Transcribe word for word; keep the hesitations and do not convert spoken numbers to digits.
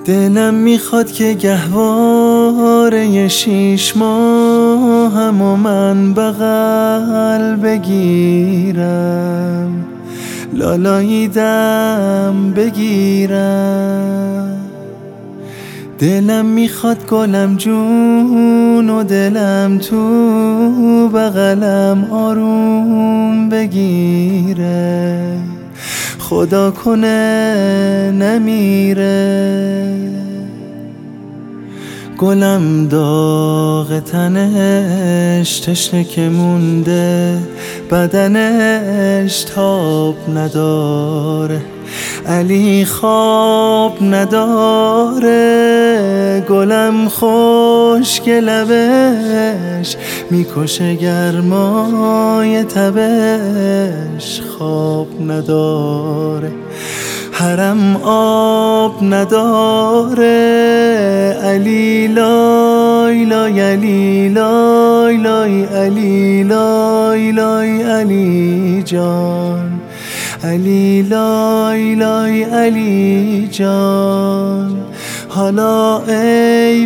دلم میخواد که گهواره شیش ماهم و من بغل بگیرم، لالاییدم بگیرم. دلم میخواد گلم جون و دلم تو بغلم آروم بگیره، خدا کنه نمیره. گلم داغ تنش تشنه که مونده، بدنش تاب نداره، علی خواب نداره. گلم خشک لبش میکشه گرمای تبش، خواب نداره، حرم آب نداره. علی لای لای علی لای لای علی لای لای علی جان، علی لای لای علی جان. حالا ای